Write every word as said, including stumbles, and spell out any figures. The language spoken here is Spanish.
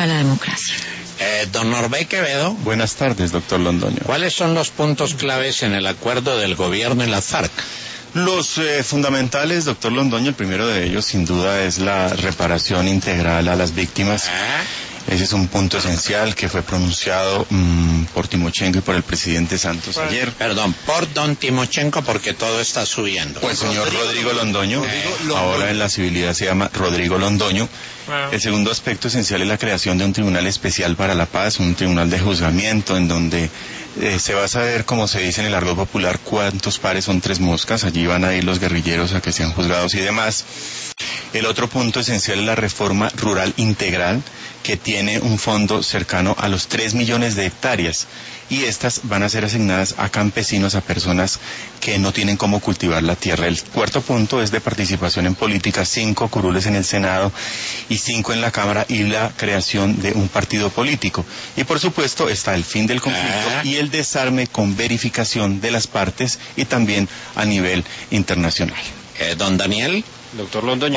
la democracia. Eh, don Norbey Quevedo. Buenas tardes, doctor Londoño. ¿Cuáles son los puntos claves en el acuerdo del gobierno y las FARC? Los eh, fundamentales, doctor Londoño, el primero de ellos sin duda es la reparación integral a las víctimas. ¿Ah? Ese es un punto esencial que fue pronunciado mmm, por Timochenko y por el presidente Santos pues, ayer. Perdón, por don Timochenko, porque todo está subiendo. Pues señor Rodrigo, Rodrigo Londoño, eh, ahora en la civilidad se llama Rodrigo Londoño. Wow. El segundo aspecto esencial es la creación de un tribunal especial para la paz, un tribunal de juzgamiento en donde eh, se va a saber, como se dice en el argot popular, cuántos pares son tres moscas. Allí van a ir los guerrilleros a que sean juzgados y demás. El otro punto esencial es la reforma rural integral, que tiene un fondo cercano a los tres millones de hectáreas, y estas van a ser asignadas a campesinos, a personas que no tienen cómo cultivar la tierra. El cuarto punto es de participación en política, cinco curules en el Senado y cinco en la Cámara, y la creación de un partido político. Y por supuesto está el fin del conflicto y el desarme con verificación de las partes y también a nivel internacional. Eh, don Daniel. Doctor Londoño.